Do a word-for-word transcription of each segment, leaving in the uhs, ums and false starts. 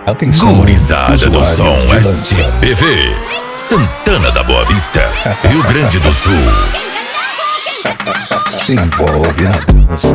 Atenção, Gurizada do usuário som de S lança. P V, Santana da Boa Vista, Rio Grande do Sul. Se envolve na dança.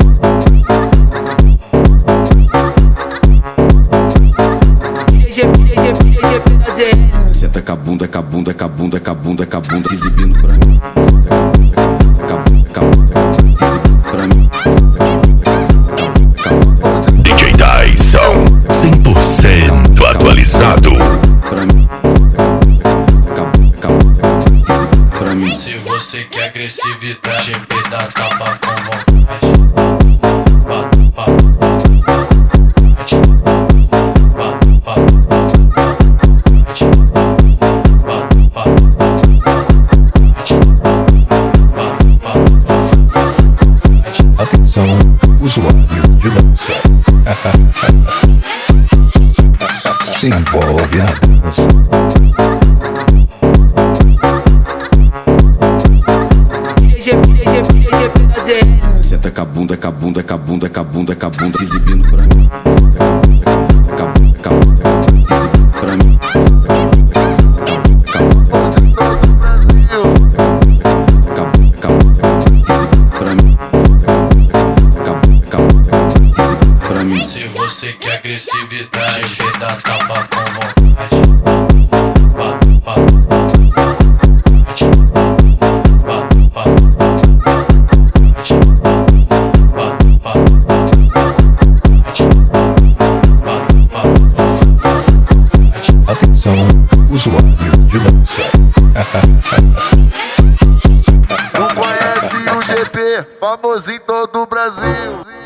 Senta com a bunda, com a bunda, com a bunda, com a bunda, com a bunda, se exibindo pra mim. Senta com a bunda, com a bunda, com a bunda, com a bunda, se exibindo pra mim. Senta com a bunda, com a bunda, com a bunda, com a bunda. D J Tyson, cem por cento atualizado. Pra mim. Senta com a bunda, com a bunda, com a bunda, com a bunda, com a bunda, se exibindo pra mim. Se você quer agressividade, G P dá tapa com vontade. Atenção, usuário de lança. Se envolve na dança. Senta com a bunda, com a bunda, com a bunda, com a bunda, com a bunda, se exibindo pra mim. Senta com a bunda, com a bunda, com a bunda, com a bunda, com a bunda, se exibindo pra mim. Senta com a bunda, com a bunda, com a bunda, com a bunda, com a bunda, com a bunda, com a bunda, se exibindo pra mim. Senta com a bunda, com a bunda, com a bunda, com a bunda, com a bunda, se exibindo pra mim. Se você quer agressividade, G P dá tapa com vontade. Atenção, usuário de lança. Não conhece o G P, famoso em todo o Brasil.